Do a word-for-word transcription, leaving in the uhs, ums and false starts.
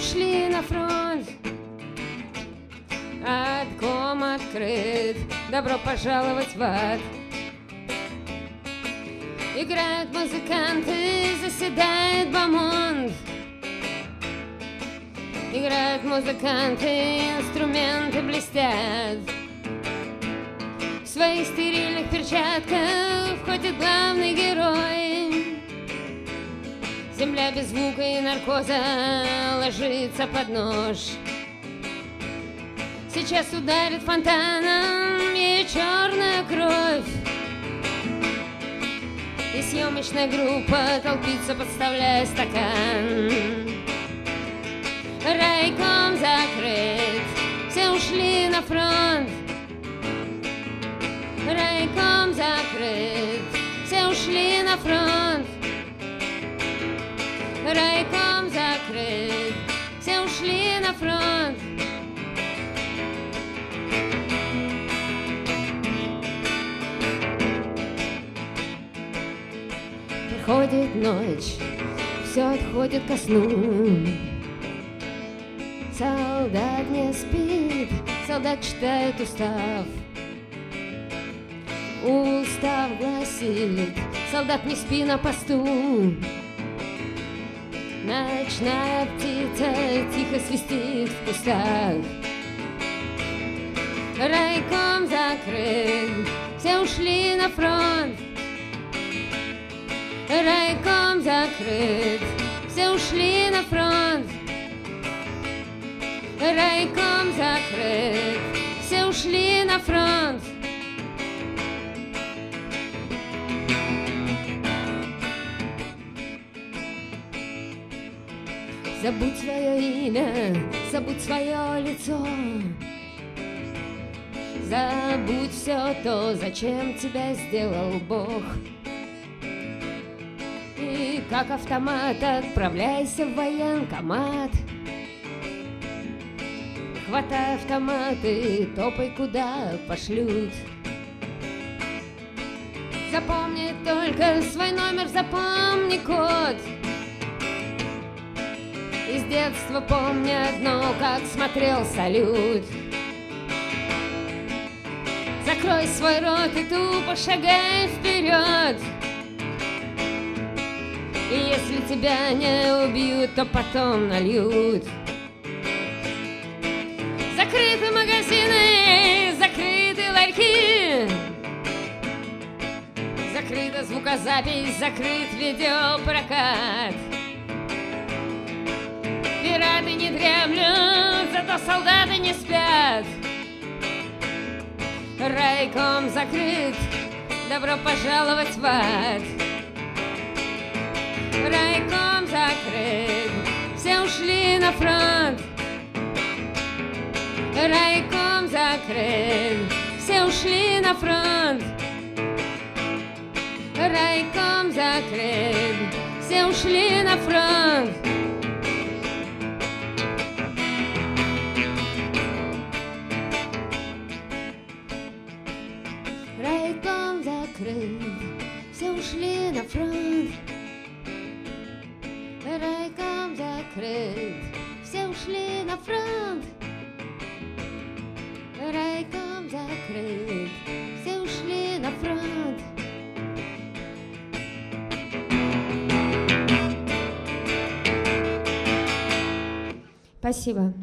ушли на фронт. Отком открыт, добро пожаловать в ад. Играют музыканты, заседает бомонд. Играют музыканты, инструменты блестят. В своих стерильных перчатках входит главный герой. Земля без звука и наркоза ложится под нож. Сейчас ударит фонтаном ее черная кровь. И съемочная группа толпится, подставляя стакан. Райком закрыт, все ушли на фронт. Райком закрыт, все ушли на фронт. Райком закрыт, все ушли на фронт. Приходит ночь, все отходит ко сну. Солдат не спит, солдат читает устав. Устав гласит: солдат, не спи на посту. Ночная птица тихо свистит в кустах. Райком закрыт, все ушли на фронт. Райком закрыт, все ушли на фронт. Райком закрыт, все ушли на фронт. Забудь свое имя, забудь свое лицо. Забудь все то, зачем тебя сделал Бог. И как автомат отправляйся в военкомат. Хватай автомат и топай, куда пошлют. Запомни только свой номер, запомни код. Из детства помни одно, как смотрел салют. Закрой свой рот и тупо шагай вперед. И если тебя не убьют, то потом нальют. Закрыты магазины, закрыты ларьки. Закрыта звукозапись, закрыт видеопрокат. Пираты не дремлют, зато солдаты не спят. Райком закрыт, добро пожаловать в ад. Райком закрыт, все ушли на фронт. Райком закрыт, все ушли на фронт. Райком закрыт, все ушли на фронт. Райком закрыт, все ушли на фронт. Райком закрыт, все ушли на фронт. Райком закрыт, все ушли на фронт. Спасибо.